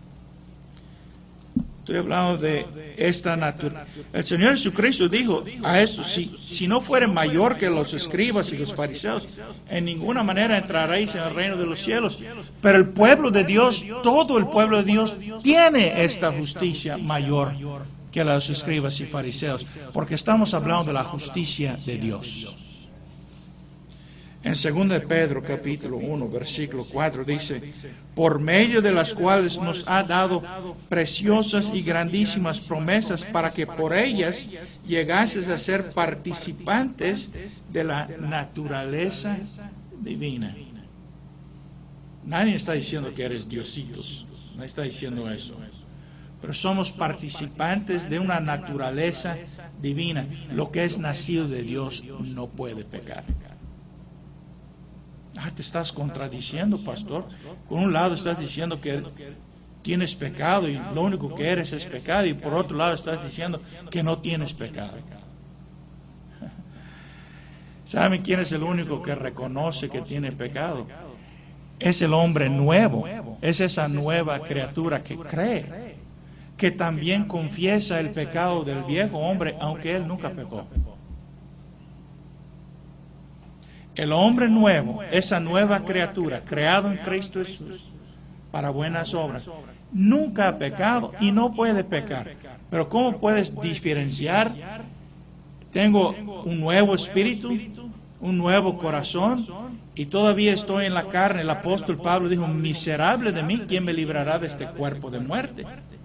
Estoy hablando de esta naturaleza. El Señor Jesucristo dijo a esto: si no fuere mayor que los escribas y los fariseos, en ninguna manera entraréis en el reino de los cielos. Pero el pueblo de Dios, todo el pueblo de Dios, tiene esta justicia mayor que los escribas y fariseos, porque estamos hablando de la justicia de Dios. En 2 Pedro capítulo 1 versículo 4 dice: por medio de las cuales nos ha dado preciosas y grandísimas promesas, para que por ellas llegases a ser participantes de la naturaleza divina. Nadie está diciendo que eres diositos, no está diciendo eso. Pero somos participantes de una naturaleza divina. Lo que es nacido de Dios no puede pecar. Te estás contradiciendo, pastor. Por un lado estás diciendo que tienes pecado y lo único que eres es pecado, y por otro lado estás diciendo que no tienes pecado. ¿Saben quién es el único que reconoce que tiene pecado? Es el hombre nuevo, es esa nueva criatura que cree, que también confiesa el pecado del viejo hombre, aunque él nunca pecó. El hombre nuevo, esa nueva criatura, creado en Cristo Jesús para buenas obras, nunca ha pecado y no puede pecar. Pero ¿cómo puedes diferenciar? Tengo un nuevo espíritu, un nuevo corazón, y todavía estoy en la carne. El apóstol Pablo dijo: miserable de mí, ¿quién me librará de este cuerpo de muerte?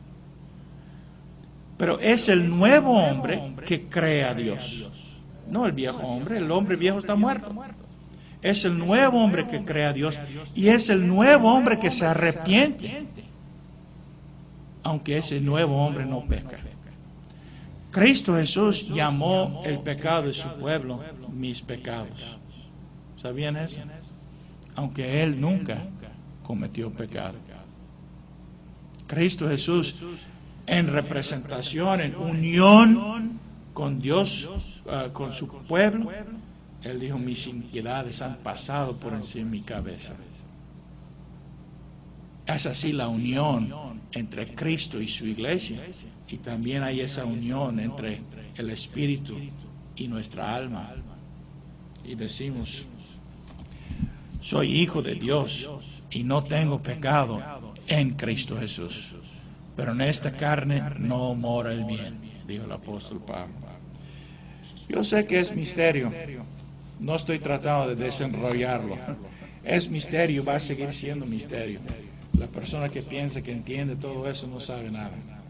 Pero es el nuevo hombre que cree a Dios, no el viejo hombre. El hombre viejo está muerto. Es el nuevo hombre que cree a Dios, y es el nuevo hombre que se arrepiente, aunque ese nuevo hombre no peca. Cristo Jesús llamó el pecado de su pueblo mis pecados. ¿Sabían eso? Aunque Él nunca cometió pecado. Cristo Jesús, en representación, en unión con Dios, con su pueblo, Él dijo: mis iniquidades han pasado por encima de mi cabeza. Es así la unión entre Cristo y su iglesia, y también hay esa unión entre el Espíritu y nuestra alma. Y decimos: soy hijo de Dios y no tengo pecado en Cristo Jesús. Pero en esta carne no mora el bien, dijo el apóstol Pablo. Yo sé que es misterio. No estoy tratando de desenrollarlo. Es misterio, va a seguir siendo misterio. La persona que piensa que entiende todo eso no sabe nada.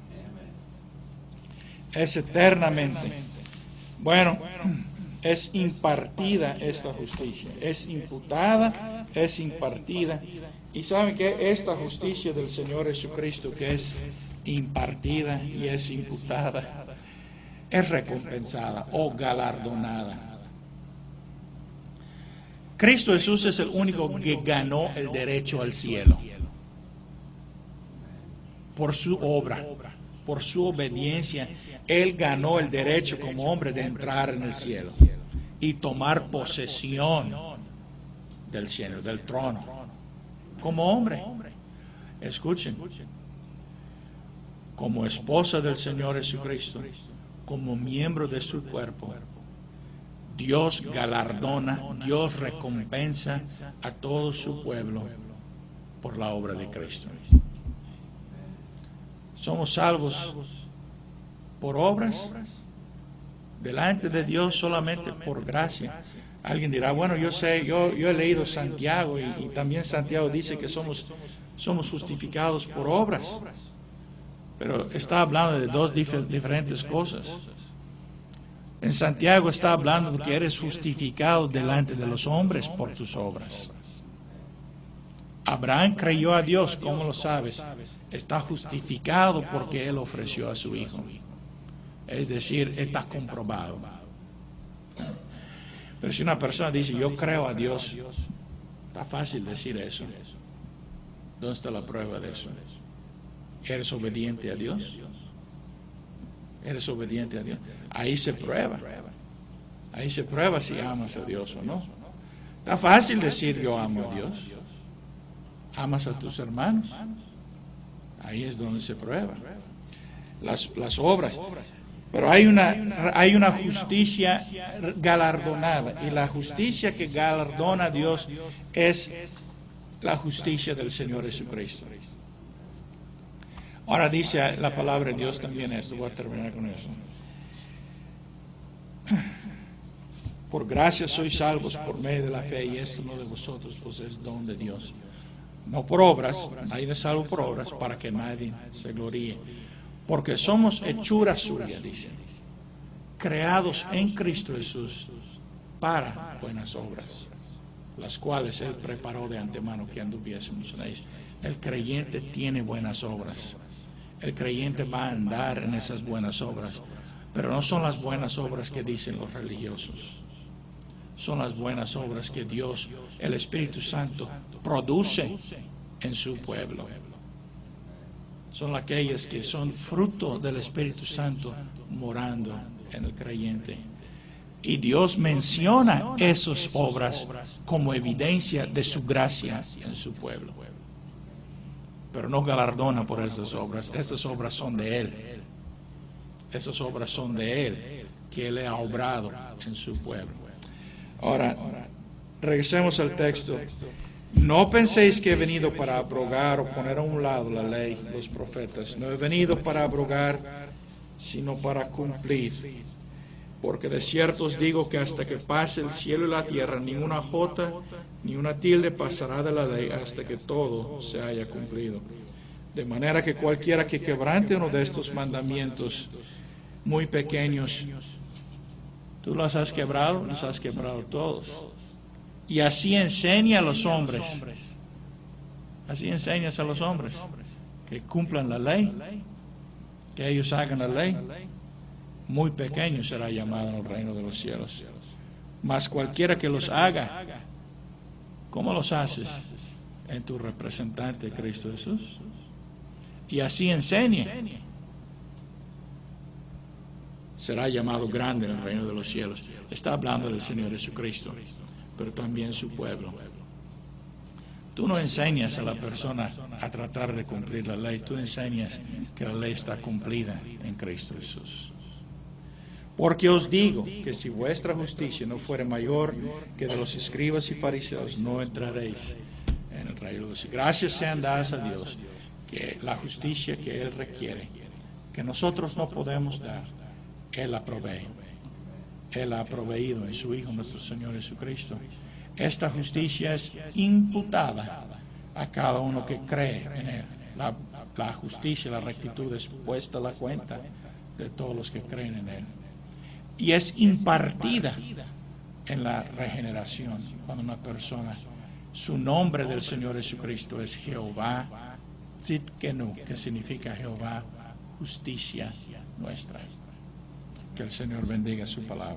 Es eternamente. Bueno, es impartida esta justicia. Es imputada, es impartida. Y saben que esta justicia del Señor Jesucristo, que es impartida y es imputada, es recompensada o galardonada. Cristo Jesús es el único que ganó el derecho al cielo por su obra, por su obediencia. Él ganó el derecho como hombre de entrar en el cielo y tomar posesión del cielo, del trono, como hombre. Escuchen, como esposa del Señor Jesucristo, como miembro de su cuerpo, Dios galardona, Dios recompensa a todo su pueblo por la obra de Cristo. Somos salvos por obras delante de Dios solamente por gracia. Alguien dirá: bueno, yo sé, yo he leído Santiago y también Santiago dice que somos justificados por obras. Pero está hablando de dos diferentes cosas. En Santiago está hablando de que eres justificado delante de los hombres por tus obras. Abraham creyó a Dios, ¿cómo lo sabes? Está justificado porque Él ofreció a su hijo. Es decir, está comprobado. Pero si una persona dice: yo creo a Dios, está fácil decir eso. ¿Dónde está la prueba de eso? ¿Eres obediente a Dios? ¿Eres obediente a Dios? Ahí se prueba. Ahí se prueba si amas a Dios o no. Está fácil decir yo amo a Dios. ¿Amas a tus hermanos? Ahí es donde se prueba. Las obras. Pero hay una justicia galardonada. Y la justicia que galardona a Dios es la justicia del Señor Jesucristo. Ahora dice la palabra de Dios también esto. Voy a terminar con eso. Por gracia sois salvos por medio de la fe, y esto no de vosotros, pues es don de Dios. No por obras, nadie es salvo por obras, para que nadie se gloríe. Porque somos hechura suya, dice, creados en Cristo Jesús para buenas obras, las cuales Él preparó de antemano que anduviésemos en ellas. El creyente tiene buenas obras. El creyente va a andar en esas buenas obras, pero no son las buenas obras que dicen los religiosos. Son las buenas obras que Dios, el Espíritu Santo, produce en su pueblo. Son aquellas que son fruto del Espíritu Santo morando en el creyente. Y Dios menciona esas obras como evidencia de su gracia en su pueblo. Pero no galardona por esas obras. Esas obras son de Él. Esas obras son de Él, que Él ha obrado en su pueblo. Ahora, regresemos al texto. No penséis que he venido para abrogar o poner a un lado la ley, los profetas. No he venido para abrogar, sino para cumplir. Porque de cierto os digo que hasta que pase el cielo y la tierra, ninguna jota ni una tilde pasará de la ley hasta que todo se haya cumplido. De manera que cualquiera que quebrante uno de estos mandamientos muy pequeños, tú los has quebrado todos. Y así enseña a los hombres. Así enseñas a los hombres que cumplan la ley, que ellos hagan la ley. Muy pequeño será llamado en el reino de los cielos. Mas cualquiera que los haga, ¿cómo los haces? En tu representante Cristo Jesús. Y así enseñe, será llamado grande en el reino de los cielos. Está hablando del Señor Jesucristo, pero también su pueblo. Tú no enseñas a la persona a tratar de cumplir la ley, tú enseñas que la ley está cumplida en Cristo Jesús. Porque os digo que si vuestra justicia no fuere mayor que de los escribas y fariseos, no entraréis en el reino de los cielos. Gracias sean dadas a Dios, que la justicia que Él requiere, que nosotros no podemos dar, Él la provee. Él ha proveído en su Hijo nuestro Señor Jesucristo. Esta justicia es imputada a cada uno que cree en Él. La justicia, la rectitud es puesta a la cuenta de todos los que creen en Él. Y es impartida en la regeneración, cuando una persona, su nombre del Señor Jesucristo es Jehová Tzidkenu, que significa Jehová, justicia nuestra. Que el Señor bendiga su palabra.